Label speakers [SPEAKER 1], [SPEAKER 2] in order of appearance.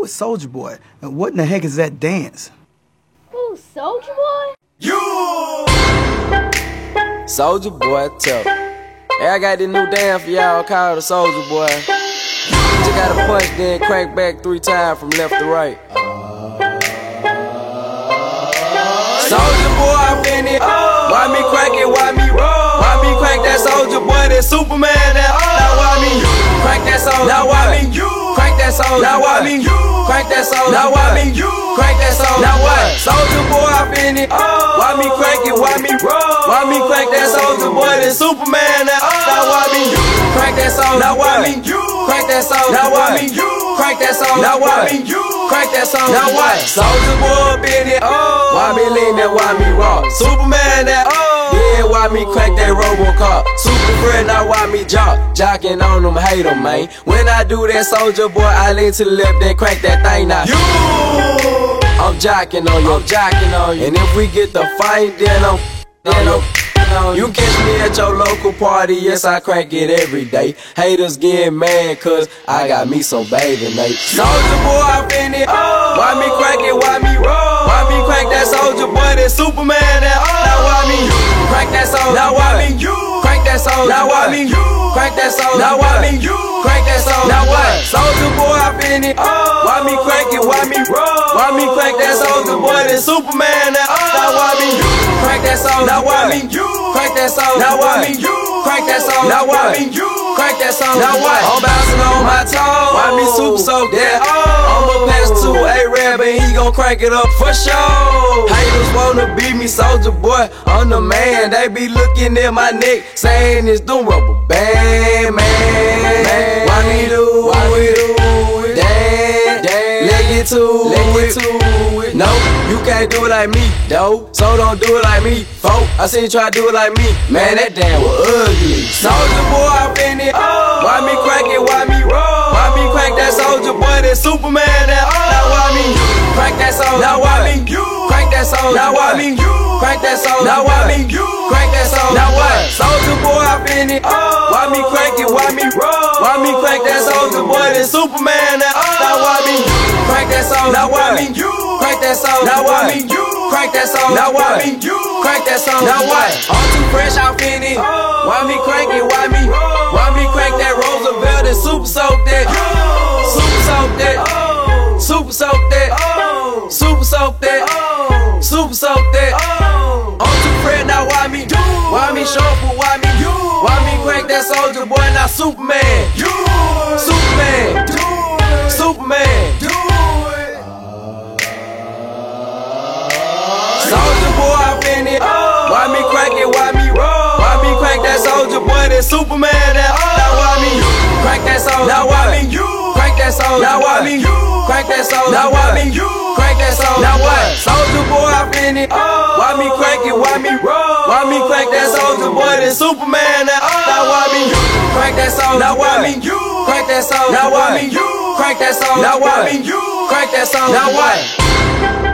[SPEAKER 1] Who is Soulja Boy? And what in the heck is that dance?
[SPEAKER 2] Who, Soulja Boy?
[SPEAKER 3] You! Soulja Boy tough. Hey, I got this new dance for y'all called the Soulja Boy. You just gotta punch, then crank back 3 times from left to right. Soulja Boy, I'm in it. Why me crank it? Why me roll? Why me crank that Soulja Boy? That Superman? That now why me crank that Soulja? Now why me crank that Soulja? Now why me crank that Soulja? Now why me crank that Soulja? Now what? Soulja Boy, I'm in it. Why me crank it? Why me roll? Why me crank that Soulja Boy? That Superman? That now why me crank that Soulja? Now why me crank that Soulja? Now why me crank that Soulja? Now why me crank that Soulja? Now what? Soulja Boy, up in it. Why me lean that? Why me rock? Superman? That yeah, why me crank that Robocop? Super friend, now why me jocking on them, hate them, man. When I do that Soulja Boy, I lean to the left, then crank that thing now. I'm jocking on you, I'm jocking on you. And if we get the fight, then I'm you catch me at your local party, yes, I crank it every day. Haters get mad cause I got me some bathing mate. Soulja Boy, I'm in it. Why me crank it? Why me roll? Why me crank that Soulja Boy? That Superman? That now why me crank that Soulja? Now why me crank that Soulja? Now why me crank that Soulja? Now why me crank that Soulja? Now what? Soulja Boy, I'm in it. Why me crank it? Why me roll? Why me crank that Soulja Boy? That Superman? That now why me crank that Soulja? Now why me crank that Soulja? Now why me crank that Soulja? Now why me crank that Soulja? Now what? I'm bouncing on my toes. Why me super soak that? I'ma pass to A-Rab and he gon' crank it up for sure. Haters wanna beat me, Soulja Boy, I'm the man. They be looking at my neck, saying it's the rubber band, man. Why me do it? Damn, let get to it. No, you can't do it like me, though. So don't do it like me, folk. I seen you try to do it like me. Man, that damn was ugly. Soulja Boy, I'm in it. Why me crank it? Why me roll? Why me crank that Soulja Boy? That Superman? That now why me crank that Soulja? Now why me crank that Soulja? Now why me crank that Soulja? Now why me crank that Soulja? Now what? Soulja Boy, I'm in it. Why me crank it? Why me roll? Why me crank that Soulja Boy? That Superman? That now why me crank that Soulja? Now why me crank that Soulja? Now why me crank that Soulja? Now why me crank that Soulja? Now what? I'm too fresh, I'm in it. Why me crank it? Why me crank that Roosevelt and super soak that? Super soak that. Super soak that. Super soak that. Super soak that. I'm too fresh now. Why me shuffle? Why me crank that Soulja Boy? Now Superman. Superman. Superman. Soulja Boy, I'm in it. Why me crank it? Why me roll? Why me crank that Soulja Boy? That Superman? That now why me crank that Soulja? Now why me crank that Soulja? Now why me crank that Soulja? Now why me crank that Soulja? Now what? Soulja Boy, I'm in it. Why me crank it? Why me roll? Why me crank that Soulja Boy? That Superman? That now why me crank that Soulja? Now why me crank that Soulja? Now why me crank that Soulja? Now why me crank that Soulja? Now what?